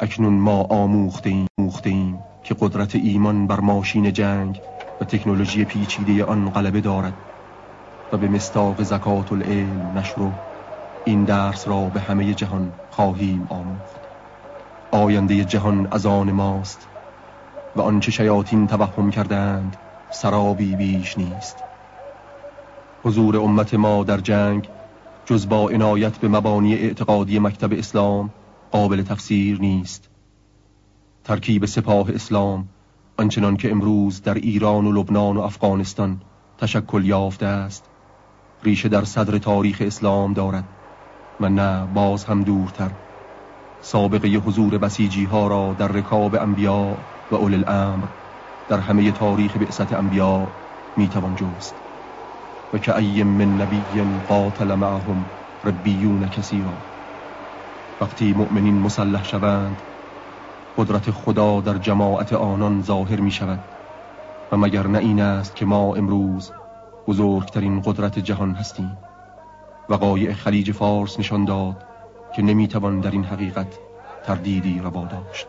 اکنون ما آموخته ایم که قدرت ایمان بر ماشین جنگ و تکنولوژی پیچیده آن غلبه دارد و به مصداق زکات العلم نشرو این درس را به همه جهان خواهیم آموخت. آینده جهان از آن ماست و آنچه شیاطین توهم کردند سرابی بیش نیست. حضور امت ما در جنگ جز با عنایت به مبانی اعتقادی مکتب اسلام قابل تفسیر نیست. ترکیب سپاه اسلام آنچنان که امروز در ایران و لبنان و افغانستان تشکل یافته است ریشه در صدر تاریخ اسلام دارد و نه باز هم دورتر. سابقه حضور بسیجی ها را در رکاب انبیاء و اولی الامر در همه تاریخ بعثت انبیاء میتوان جست. و که ای من نبی قاتل معهم ربیون کثیرا. وقتی مؤمنین مسلح شوند قدرت خدا در جماعت آنان ظاهر می شود. و مگر نه این است که ما امروز بزرگترین قدرت جهان هستیم؟ وقایع خلیج فارس نشان داد که نمیتوان در این حقیقت تردیدی روا داشت.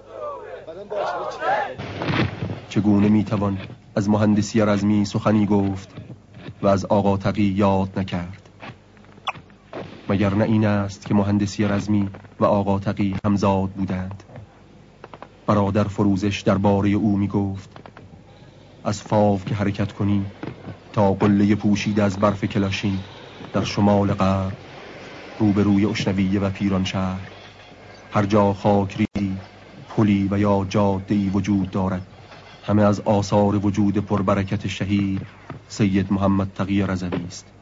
چگونه میتوان از مهندسی رزمی سخنی گفت و از آقا تقی یاد نکرد؟ مگر نه این است که مهندسی رزمی و آقا تقی همزاد بودند؟ برادر فروزش درباره او می گفت از فاو که حرکت کنی تا قله پوشیده از برف کلاشین در شمال غرب روبروی اشنویه و پیرانشهر هر جا خاکری پلی و یا جاده‌ای وجود دارد همه از آثار وجود پربرکت شهید سید محمد تقی رضوی است.